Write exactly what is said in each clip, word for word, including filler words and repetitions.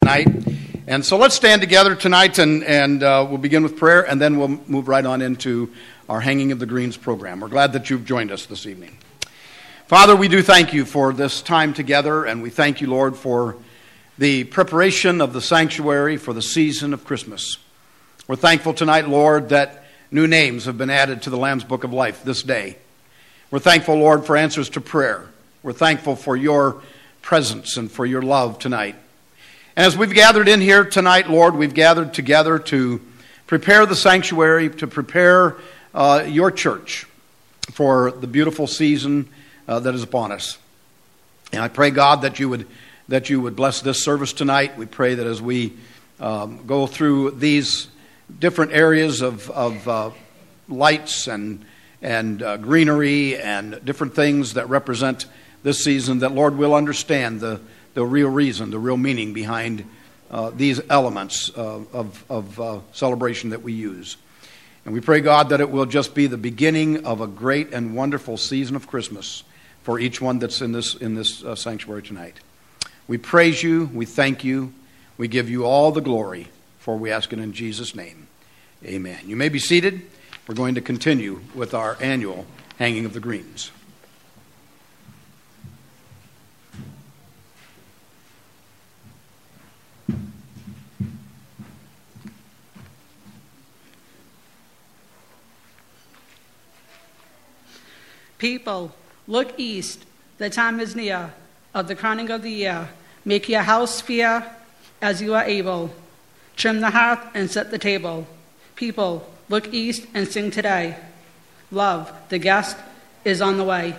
Tonight. And so let's stand together tonight, and, and uh, we'll begin with prayer, and then we'll move right on into our Hanging of the Greens program. We're glad that you've joined us this evening. Father, we do thank you for this time together, and we thank you, Lord, for the preparation of the sanctuary for the season of Christmas. We're thankful tonight, Lord, that new names have been added to the Lamb's Book of Life this day. We're thankful, Lord, for answers to prayer. We're thankful for your presence and for your love tonight. And as we've gathered in here tonight, Lord, we've gathered together to prepare the sanctuary, to prepare uh, your church for the beautiful season uh, that is upon us. And I pray, God, that you would that you would bless this service tonight. We pray that as we um, go through these different areas of, of uh, lights and and uh, greenery and different things that represent this season, that, Lord, we'll understand the, the real reason, the real meaning behind uh, these elements uh, of, of uh, celebration that we use. And we pray, God, that it will just be the beginning of a great and wonderful season of Christmas for each one that's in this, in this uh, sanctuary tonight. We praise you, we thank you, we give you all the glory, for we ask it in Jesus' name. Amen. You may be seated. We're going to continue with our annual Hanging of the Greens. People, look east. The time is near of the crowning of the year. Make your house fair as you are able. Trim the hearth and set the table. People, look east and sing today. Love, the guest, is on the way.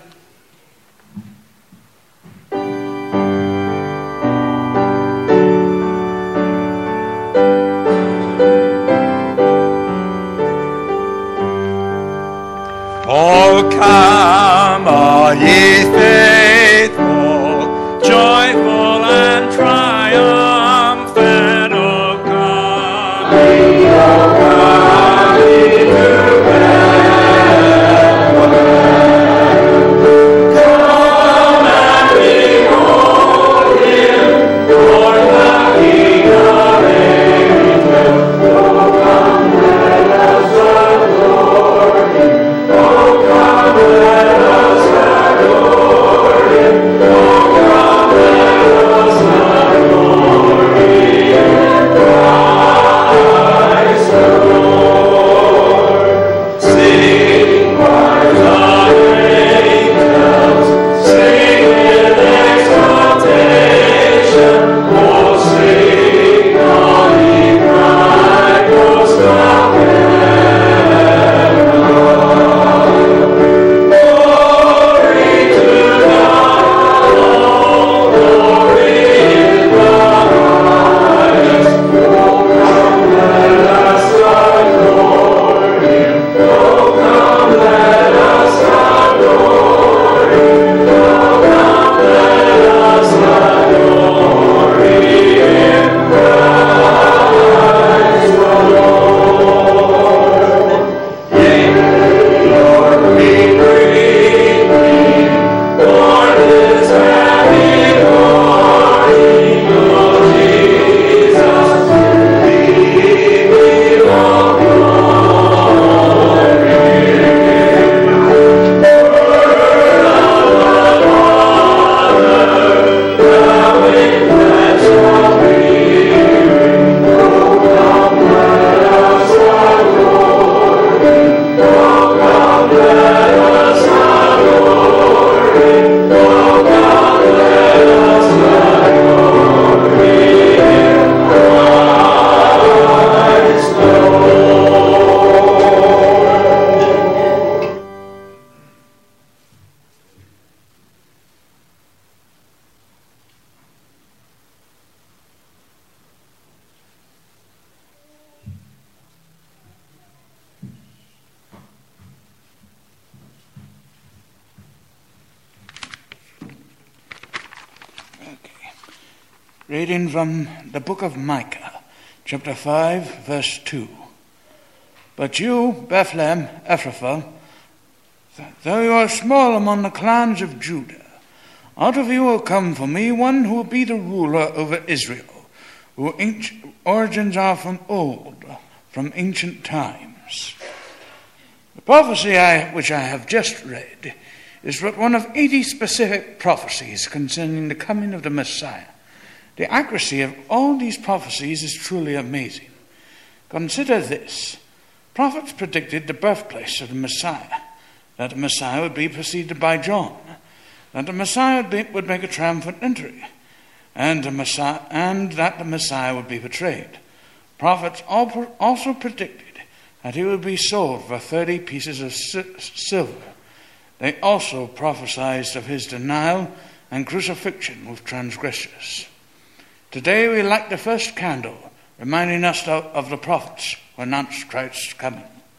Oh, come, all ye faithful, joyful and triumphant. Oh, come, ye, oh, come, ye to Bethlehem. Come and behold him, born the King of angels. Oh, come, let us adore him. Oh, come, let us adore him. Oh, come, let us adore him. Christ the Lord. Sing, choirs of angels, sing with exaltation. Oh, sing, all ye bright hosts of heaven. Glory to God, glory in the highest. Oh, come, let us adore him. Oh, come, let us adore him. Oh, come, let us adore him. Christ the Lord. Yea, Lord, we greet thee. Born this happy morning, O Jesus, to thee belong glory. Word of the Father, thou in flesh appearing. Oh, come, let us adore him. Oh, come, let us adore him. Oh, come, let us adore him. Christ the Lord. Reading from the book of Micah, chapter five, verse two. But you, Bethlehem Ephrathah, though you are small among the clans of Judah, out of you will come for me one who will be the ruler over Israel, whose origins are from old, from ancient times. The prophecy I, which I have just read is but one of eighty specific prophecies concerning the coming of the Messiah. The accuracy of all these prophecies is truly amazing. Consider this. Prophets predicted the birthplace of the Messiah, that the Messiah would be preceded by John, that the Messiah would, be, would make a triumphant entry, and, the Messiah, and that the Messiah would be betrayed. Prophets also predicted that he would be sold for thirty pieces of silver. They also prophesied of his denial and crucifixion with transgressors. Today we light the first candle, reminding us of, of the prophets who announced Christ's coming.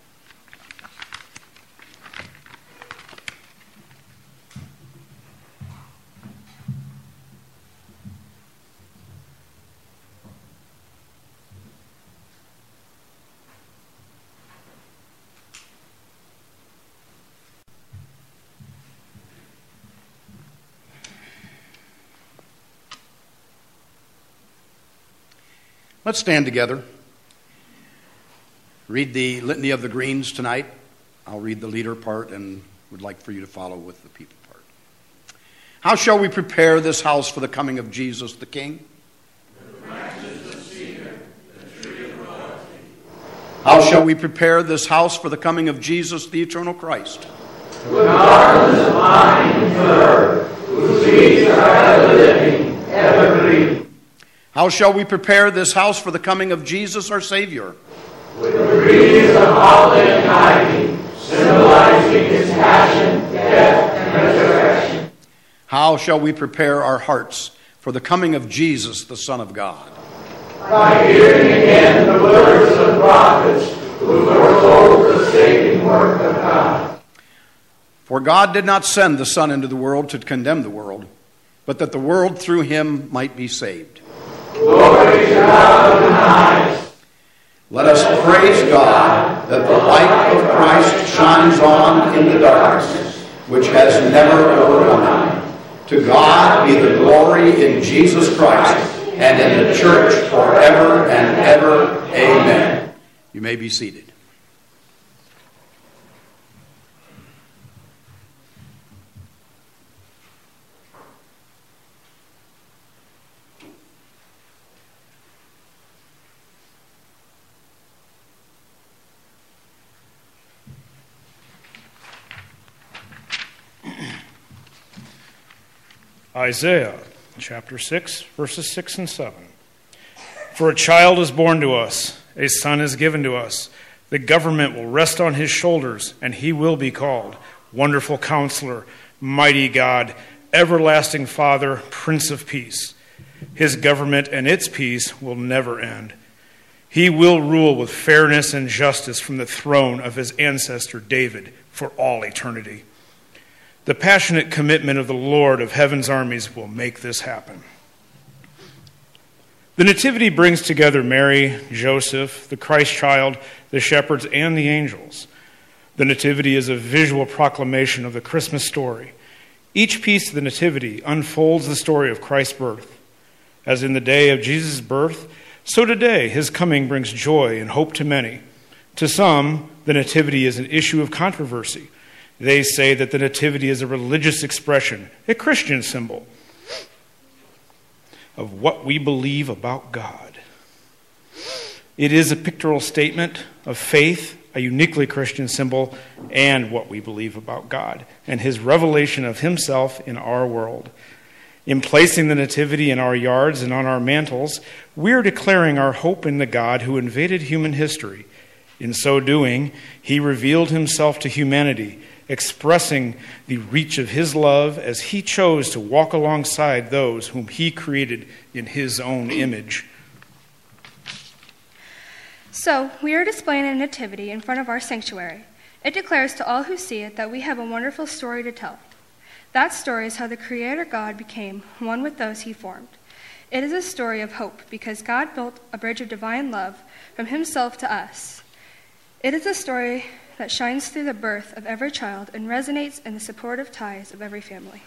Let's stand together. Read the Litany of the Greens tonight. I'll read the leader part and would like for you to follow with the people part. How shall we prepare this house for the coming of Jesus the King? The branches of cedar, the tree of royalty. How shall we prepare this house for the coming of Jesus the eternal Christ? With gardens of vine and fir, whose leaves are ever living, ever green. How shall we prepare this house for the coming of Jesus our Savior? With the wreaths of holly and ivy, symbolizing his passion, death, and resurrection. How shall we prepare our hearts for the coming of Jesus, the Son of God? By hearing again the words of the prophets who foretold the saving work of God. For God did not send the Son into the world to condemn the world, but that the world through him might be saved. Glory to God in the highest. Let us praise God that the light of Christ shines on in the darkness, which has never overcome him. To God be the glory in Jesus Christ and in the church forever and ever. Amen. You may be seated. Isaiah chapter six, verses six and seven. For a child is born to us, a son is given to us. The government will rest on his shoulders, and he will be called Wonderful Counselor, Mighty God, Everlasting Father, Prince of Peace. His government and its peace will never end. He will rule with fairness and justice from the throne of his ancestor David for all eternity. The passionate commitment of the Lord of heaven's armies will make this happen. The Nativity brings together Mary, Joseph, the Christ child, the shepherds, and the angels. The Nativity is a visual proclamation of the Christmas story. Each piece of the Nativity unfolds the story of Christ's birth. As in the day of Jesus' birth, so today his coming brings joy and hope to many. To some, the Nativity is an issue of controversy. They say that the Nativity is a religious expression, a Christian symbol of what we believe about God. It is a pictorial statement of faith, a uniquely Christian symbol, and what we believe about God and his revelation of himself in our world. In placing the Nativity in our yards and on our mantles, we're declaring our hope in the God who invaded human history. In so doing, he revealed himself to humanity, expressing the reach of his love as he chose to walk alongside those whom he created in his own image. So, we are displaying a nativity in front of our sanctuary. It declares to all who see it that we have a wonderful story to tell. That story is how the Creator God became one with those he formed. It is a story of hope because God built a bridge of divine love from himself to us. It is a story that shines through the birth of every child and resonates in the supportive ties of every family.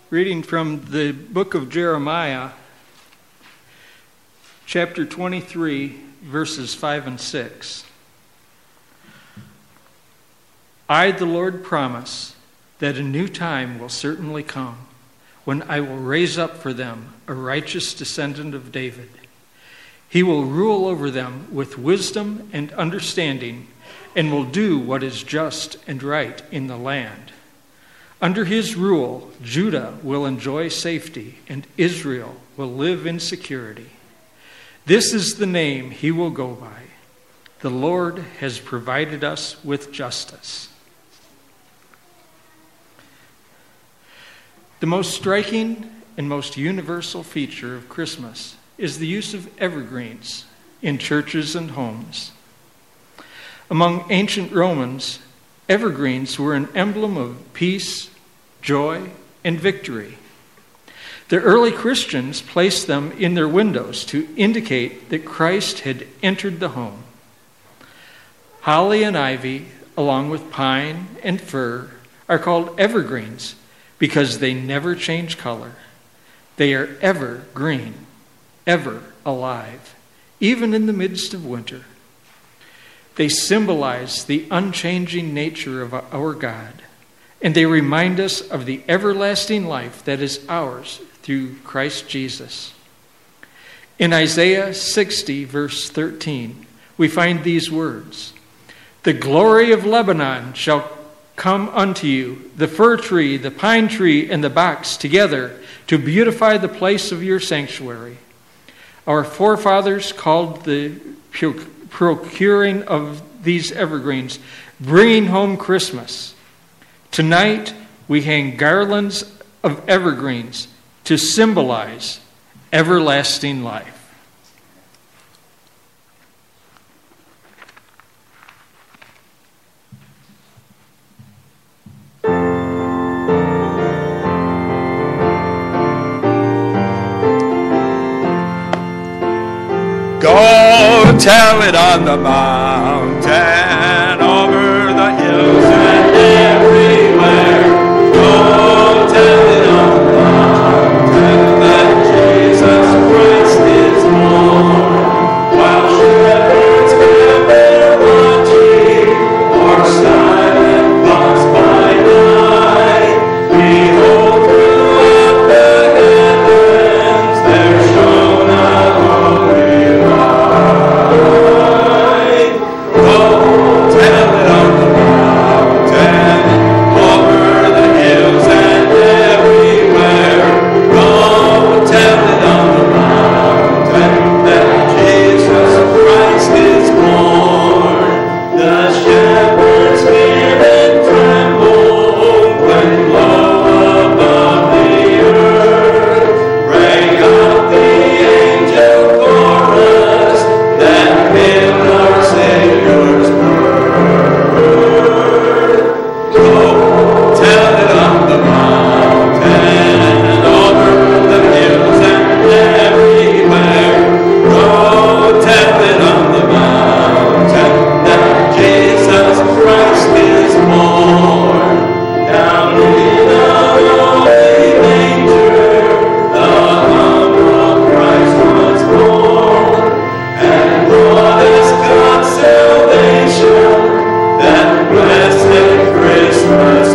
reading from the book of Jeremiah, chapter twenty-three, verses five and six. I, the Lord, promise that a new time will certainly come, when I will raise up for them a righteous descendant of David. He will rule over them with wisdom and understanding, and will do what is just and right in the land. Under his rule, Judah will enjoy safety, and Israel will live in security. This is the name he will go by. The Lord has provided us with justice. The most striking and most universal feature of Christmas is the use of evergreens in churches and homes. Among ancient Romans, evergreens were an emblem of peace, joy, and victory. The early Christians placed them in their windows to indicate that Christ had entered the home. Holly and ivy, along with pine and fir, are called evergreens because they never change color. They are ever green, ever alive, even in the midst of winter. They symbolize the unchanging nature of our God, and they remind us of the everlasting life that is ours through Christ Jesus. In Isaiah sixty, verse thirteen, we find these words: "The glory of Lebanon shall come unto you, the fir tree, the pine tree, and the box together to beautify the place of your sanctuary." Our forefathers called the procuring of these evergreens bringing home Christmas. Tonight, we hang garlands of evergreens to symbolize everlasting life. Go tell it on the mountain, over the hills and everywhere. Go tell it on the mountain that Jesus Christ is born. While shepherds gather watching, or silent thoughts by night, behold, throughout the heavens there shone a holy light. Go tell it on the mountain, over the hills and everywhere. Go tell it on the mountain that Jesus Christ is born. The shepherds fear and tremble when low above the earth rang out the angel chorus that hailed our Savior's birth. Go tell it on the mountain, over the hills and everywhere. Go tell it on the mountain that Jesus Christ is born. Down in the lowly manger, the humble Christ was born, and brought us God's salvation, that blessed Christmas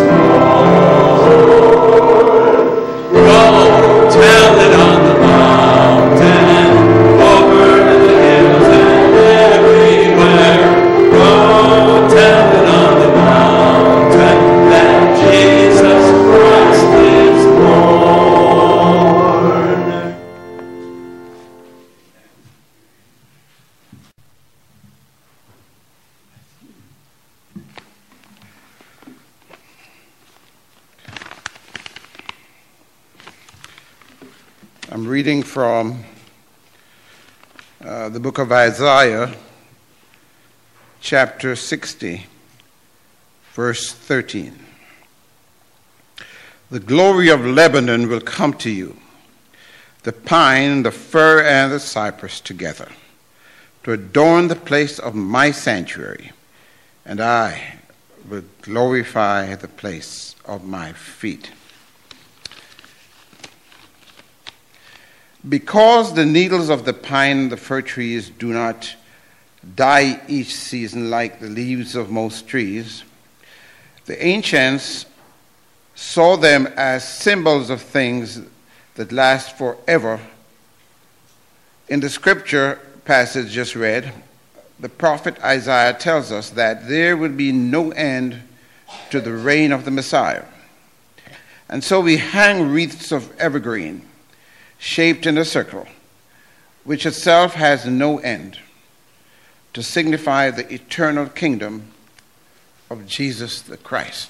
morn. Go tell it on the mountain, over the hills and everywhere. Go tell it on the mountain that Jesus Christ is born. I'm reading from uh, the book of Isaiah, chapter sixty, verse thirteen. The glory of Lebanon will come to you, the pine, the fir, and the cypress together, to adorn the place of my sanctuary, and I will glorify the place of my feet. Because the needles of the pine and the fir trees do not die each season like the leaves of most trees, the ancients saw them as symbols of things that last forever. In the scripture passage just read, the prophet Isaiah tells us that there will be no end to the reign of the Messiah. And so we hang wreaths of evergreen, shaped in a circle, which itself has no end, to signify the eternal kingdom of Jesus the Christ.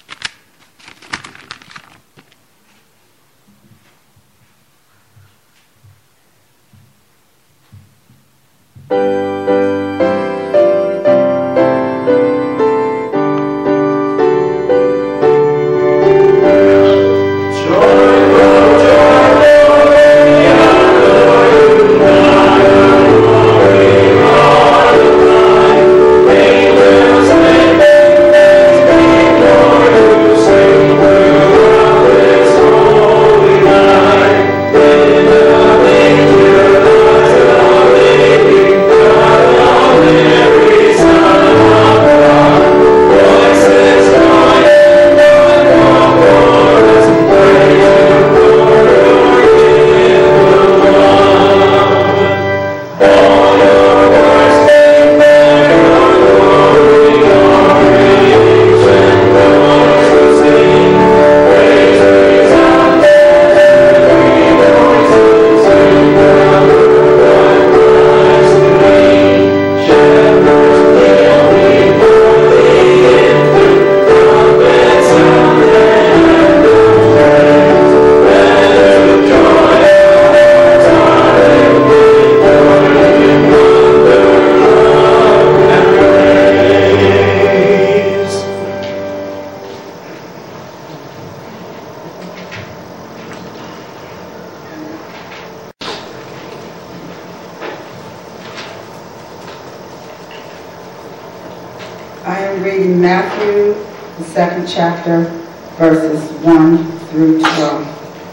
I am reading Matthew, the second chapter, verses one through twelve.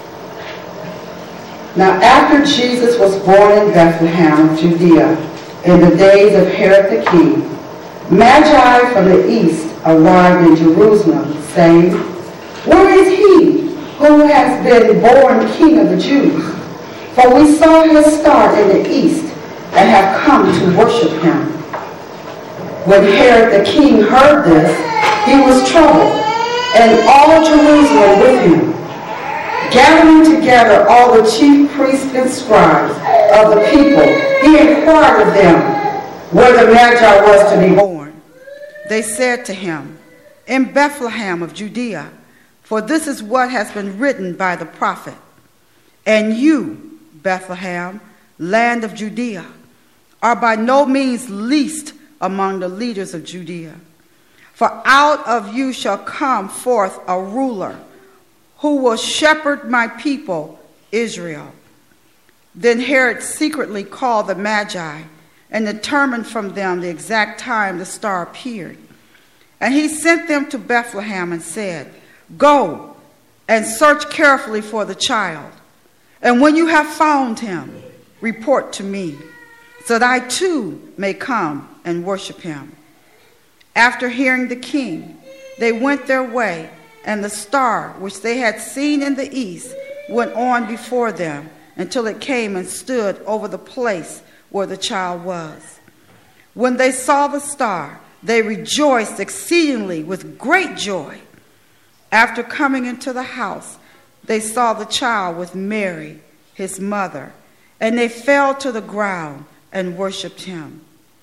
Now after Jesus was born in Bethlehem of Judea, in the days of Herod the king, Magi from the east arrived in Jerusalem, saying, "Where is he who has been born King of the Jews? For we saw his star in the east and have come to worship him." When Herod the king heard this, he was troubled, and all Jerusalem with him. Gathering together all the chief priests and scribes of the people, he inquired of them where the Magi was to be born. They said to him, "In Bethlehem of Judea, for this is what has been written by the prophet. And you, Bethlehem, land of Judea, are by no means least among the leaders of Judea. For out of you shall come forth a ruler who will shepherd my people, Israel." Then Herod secretly called the Magi and determined from them the exact time the star appeared. And he sent them to Bethlehem and said, "Go and search carefully for the child. And when you have found him, report to me, so that I too may come and worship him." After hearing the king, they went their way, and the star which they had seen in the east went on before them until it came and stood over the place where the child was. When they saw the star, they rejoiced exceedingly with great joy. After coming into the house, they saw the child with Mary, his mother, and they fell to the ground and worshipped him.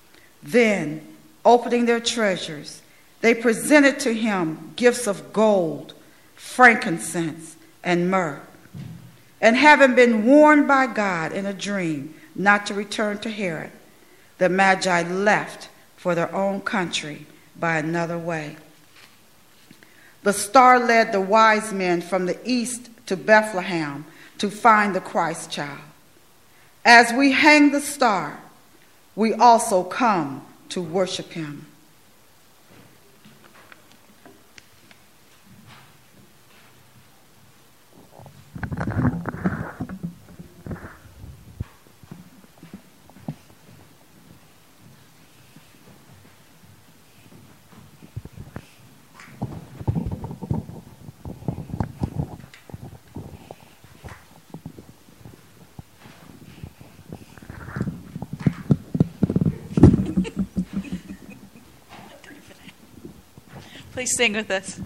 Then, opening their treasures, they presented to him gifts of gold, frankincense, and myrrh. And having been warned by God in a dream not to return to Herod, the Magi left for their own country by another way. The star led the wise men from the east to Bethlehem to find the Christ child. As we hang the star, we also come to worship him. Please sing with us.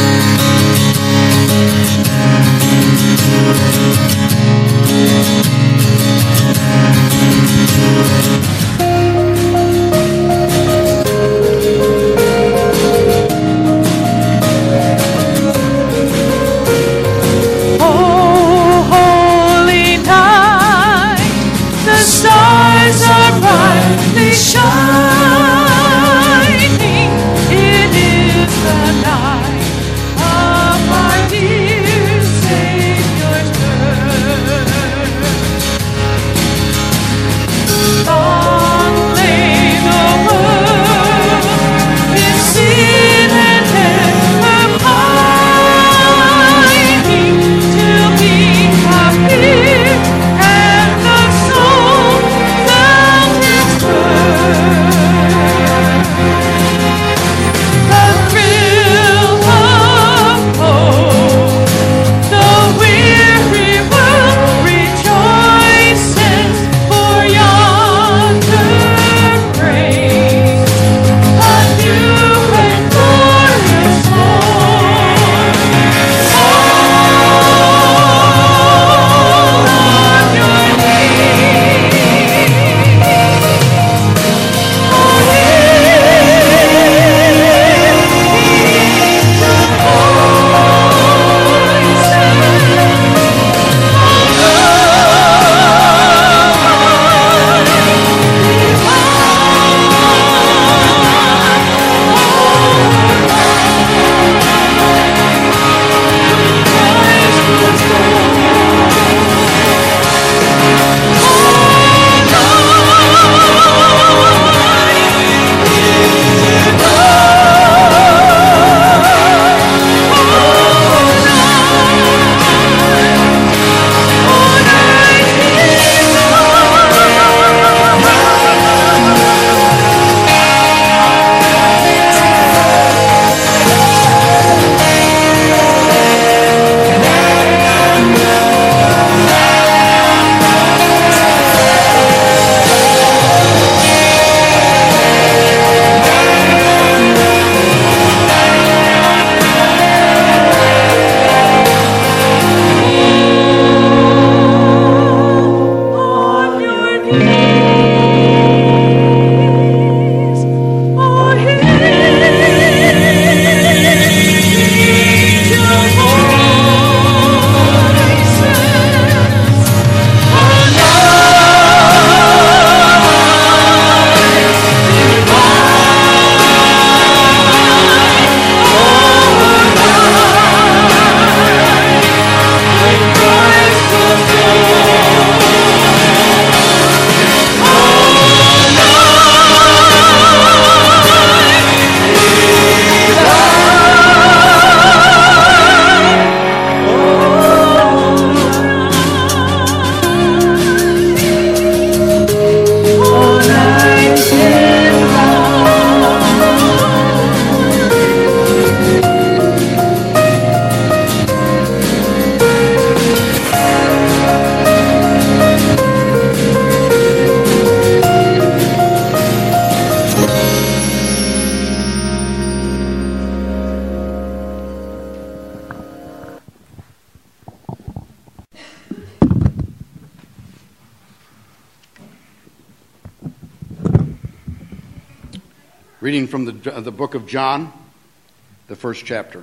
Reading from the, the book of John, the first chapter.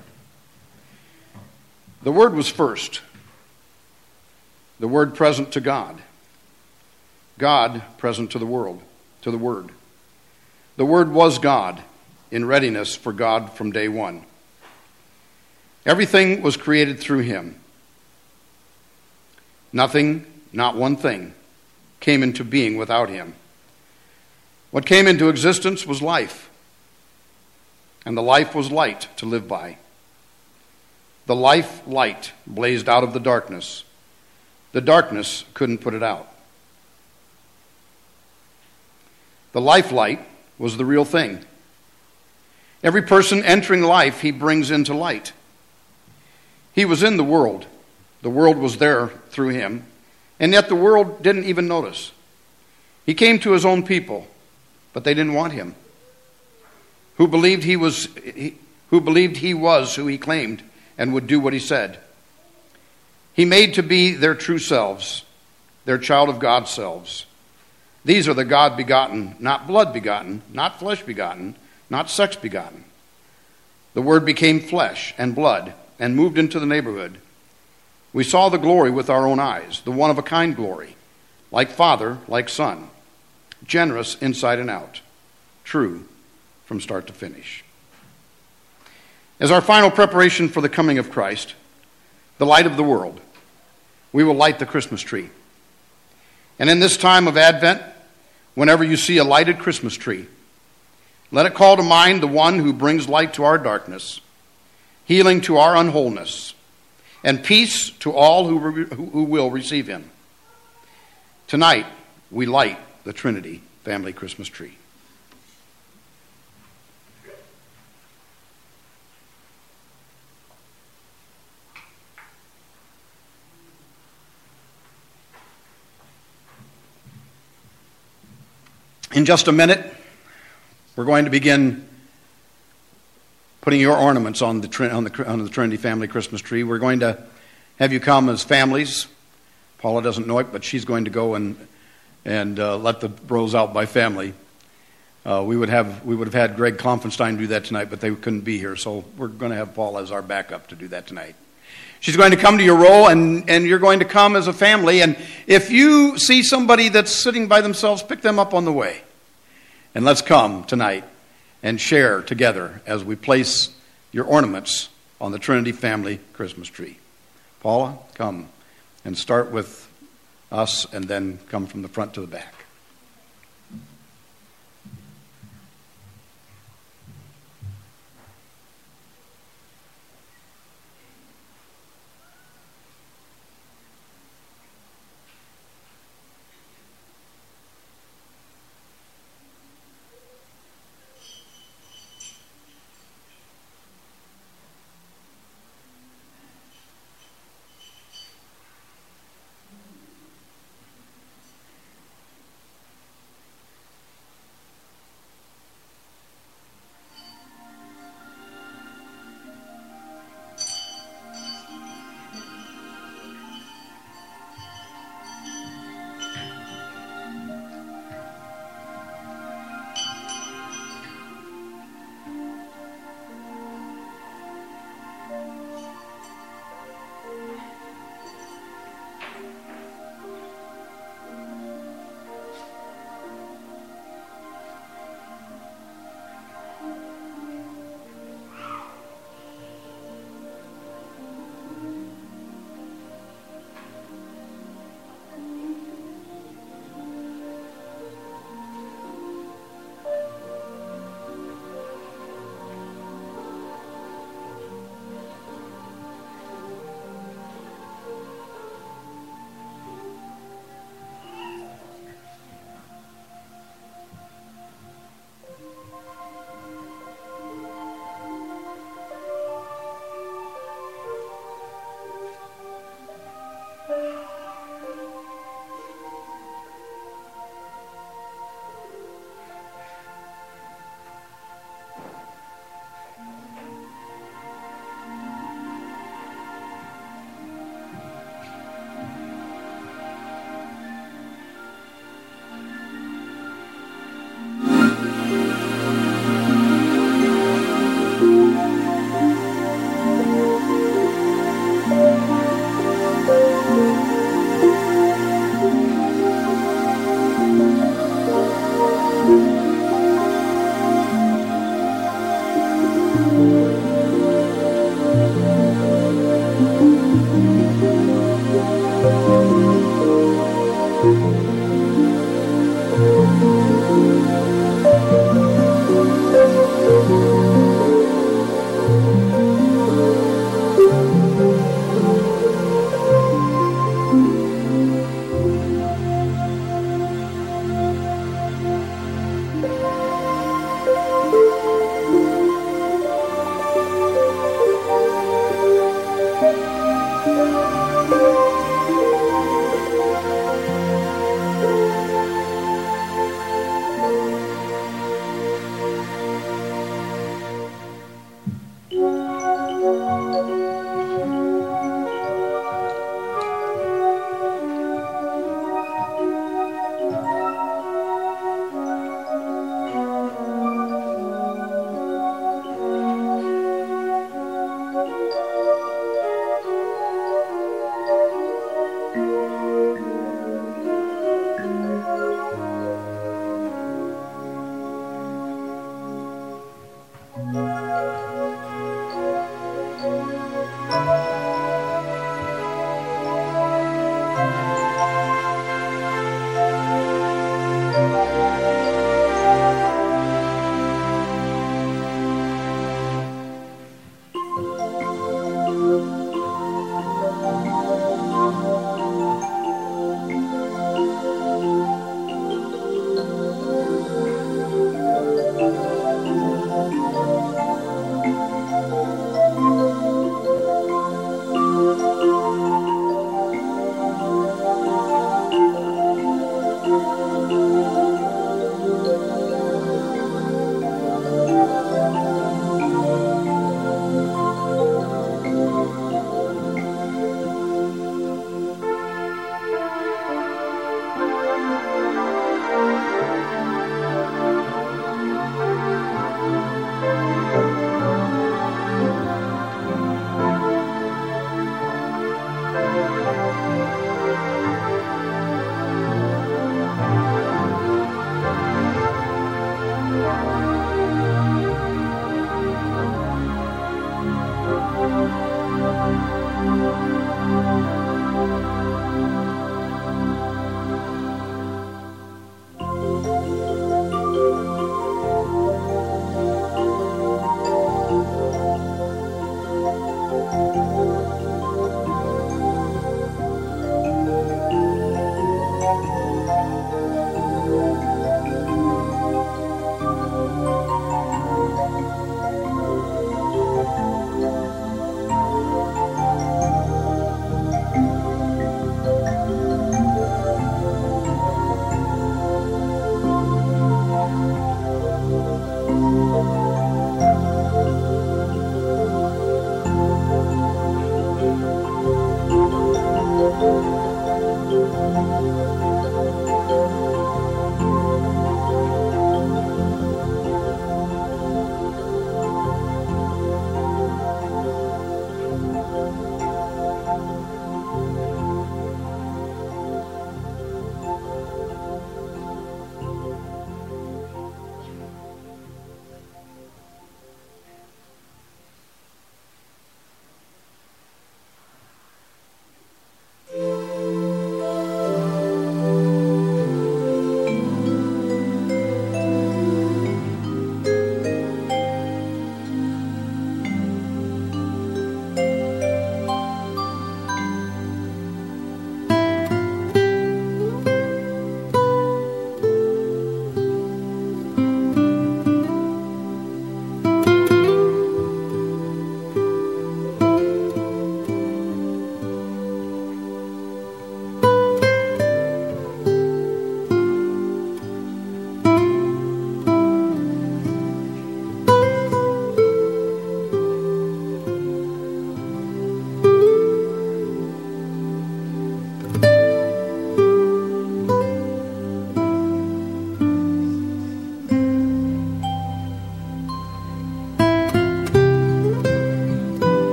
The Word was first, the Word present to God, God present to the world, to the Word. The Word was God, in readiness for God from day one. Everything was created through him. Nothing, not one thing, came into being without him. What came into existence was life, and the life was light to live by. The life light blazed out of the darkness. The darkness couldn't put it out. The life light was the real thing. Every person entering life, he brings into light. He was in the world. The world was there through him, and yet the world didn't even notice. He came to his own people, but they didn't want him. Who believed he was, he, who believed he was who he claimed and would do what he said. He made to be their true selves, their child of God selves. These are the God begotten, not blood begotten, not flesh begotten, not sex begotten. The Word became flesh and blood and moved into the neighborhood. We saw the glory with our own eyes, the one-of-a-kind glory, like Father, like Son, generous inside and out, true from start to finish. As our final preparation for the coming of Christ, the light of the world, we will light the Christmas tree. And in this time of Advent, whenever you see a lighted Christmas tree, let it call to mind the one who brings light to our darkness, healing to our unwholeness, and peace to all who, re- who will receive him. Tonight, we light the Trinity Family Christmas tree. In just a minute, we're going to begin putting your ornaments on the, on the, on the Trinity Family Christmas tree. We're going to have you come as families. Paula doesn't know it, but she's going to go and and uh, let the rows out by family. Uh, we would have we would have had Greg Klopfenstein do that tonight, but they couldn't be here, so we're going to have Paula as our backup to do that tonight. She's going to come to your row, and, and you're going to come as a family. And if you see somebody that's sitting by themselves, pick them up on the way. And let's come tonight and share together as we place your ornaments on the Trinity Family Christmas tree. Paula, come and start with us and then come from the front to the back.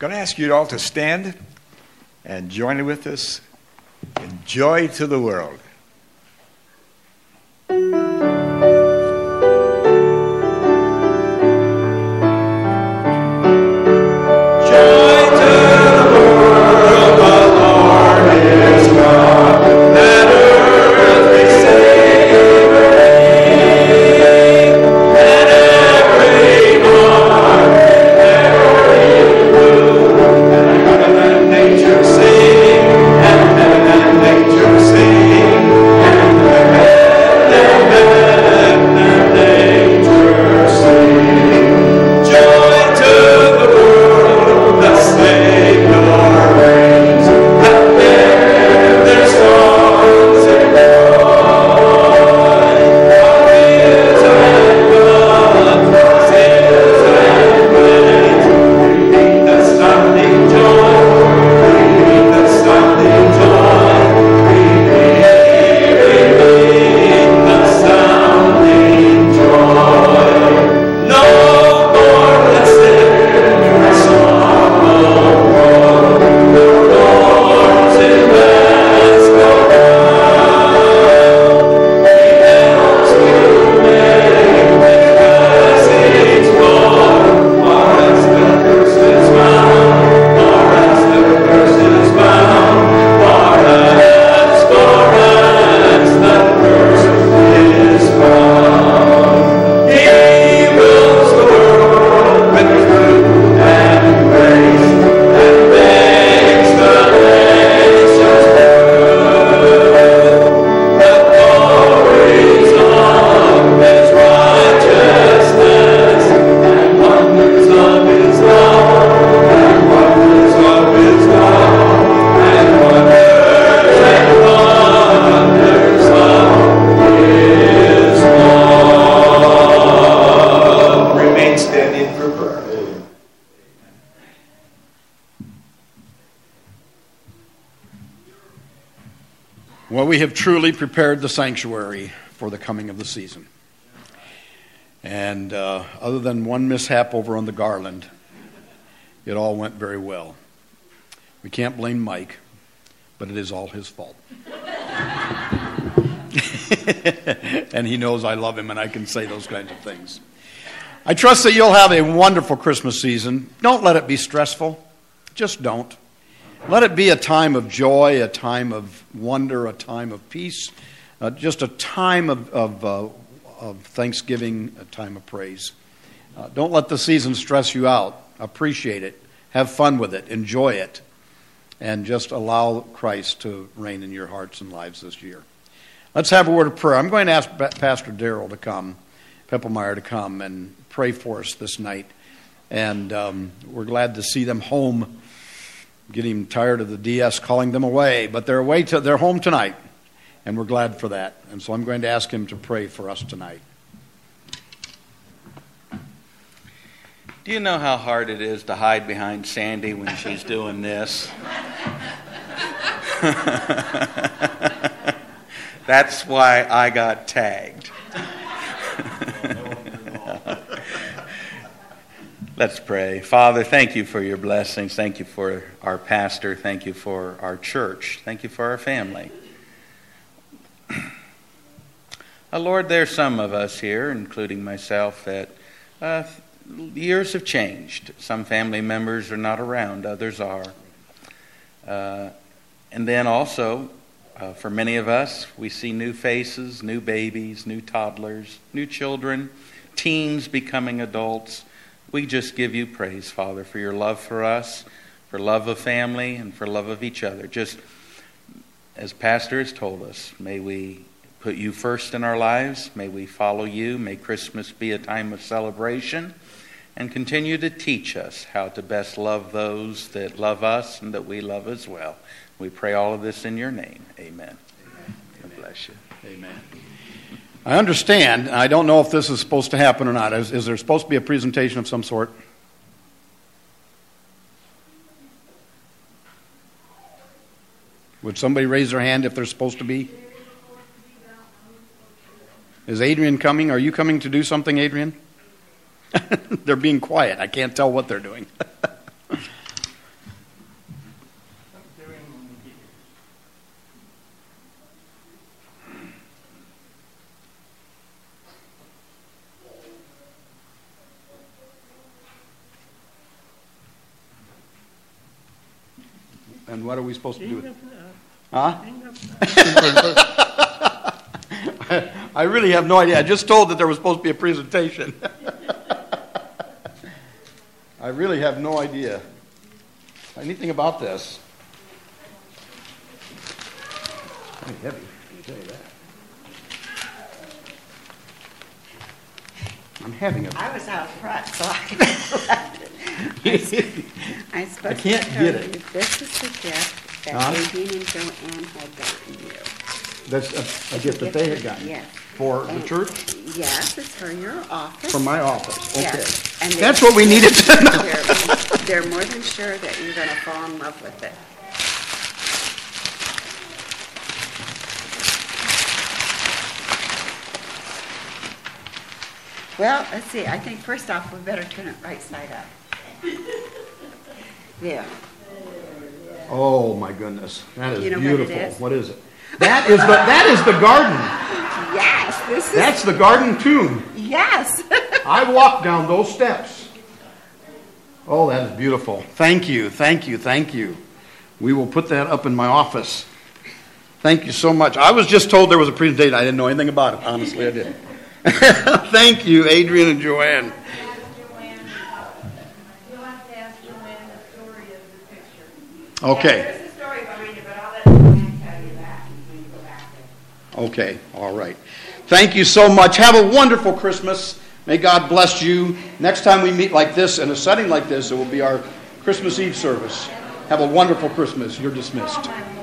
going to ask you all to stand and join with us in Joy to the World. Well, we have truly prepared the sanctuary for the coming of the season. And uh, other than one mishap over on the garland, it all went very well. We can't blame Mike, but it is all his fault. And he knows I love him and I can say those kinds of things. I trust that you'll have a wonderful Christmas season. Don't let it be stressful. Just don't. Let it be a time of joy, a time of wonder, a time of peace, uh, just a time of, of, uh, of thanksgiving, a time of praise. Uh, don't let the season stress you out. Appreciate it. Have fun with it. Enjoy it. And just allow Christ to reign in your hearts and lives this year. Let's have a word of prayer. I'm going to ask Pastor Darrell to come, Peppelmeyer to come and pray for us this night. And um, we're glad to see them home. Getting tired of the D S calling them away, but they're away to they're home tonight, and we're glad for that. And so I'm going to ask him to pray for us tonight. Do you know how hard it is to hide behind Sandy when she's doing this? That's why I got tagged. Let's pray. Father, thank you for your blessings. Thank you for our pastor. Thank you for our church. Thank you for our family. uh, Lord, there's some of us here, including myself, that uh, years have changed. Some family members are not around. Others are. Uh, and then also, uh, for many of us, we see new faces, new babies, new toddlers, new children, teens becoming adults. We just give you praise, Father, for your love for us, for love of family, and for love of each other. Just as Pastor has told us, may we put you first in our lives. May we follow you. May Christmas be a time of celebration. And continue to teach us how to best love those that love us and that we love as well. We pray all of this in your name. Amen. Amen. God bless you. Amen. I understand. I don't know if this is supposed to happen or not. Is, is there supposed to be a presentation of some sort? Would somebody raise their hand if there's supposed to be? Is Adrian coming? Are you coming to do something, Adrian? They're being quiet. I can't tell what they're doing. And what are we supposed to do with it? Huh? I, I really have no idea. I just told that there was supposed to be a presentation. I really have no idea anything about this. It's kind of heavy, I can tell you that. I'm having a... I was out front, so I left it. I, I, I can't get it. You, this is the gift that Huh? Nadine and Joanne had gotten you. That's a, a gift that they had gotten. Yes. For And- the church? Yes, it's for your office. From my office, okay. Yes. And That's they're- what we needed to know. They're, they're more than sure that you're going to fall in love with it. Well, let's see. I think first off, we better turn it right side up. There. Oh my goodness, that is You know what it beautiful. is? What is it? That is the that is the garden. Yes, this is. That's the garden tomb. Yes. I walked down those steps. Oh, that is beautiful. Thank you, thank you, thank you. We will put that up in my office. Thank you so much. I was just told there was a presentation. I didn't know anything about it. Honestly, I didn't. Thank you, Adrian and Joanne. Okay. There's a story behind it, but I'll let Joanne tell you that when you go back there. Okay, all right. Thank you so much. Have a wonderful Christmas. May God bless you. Next time we meet like this, in a setting like this, it will be our Christmas Eve service. Have a wonderful Christmas. You're dismissed.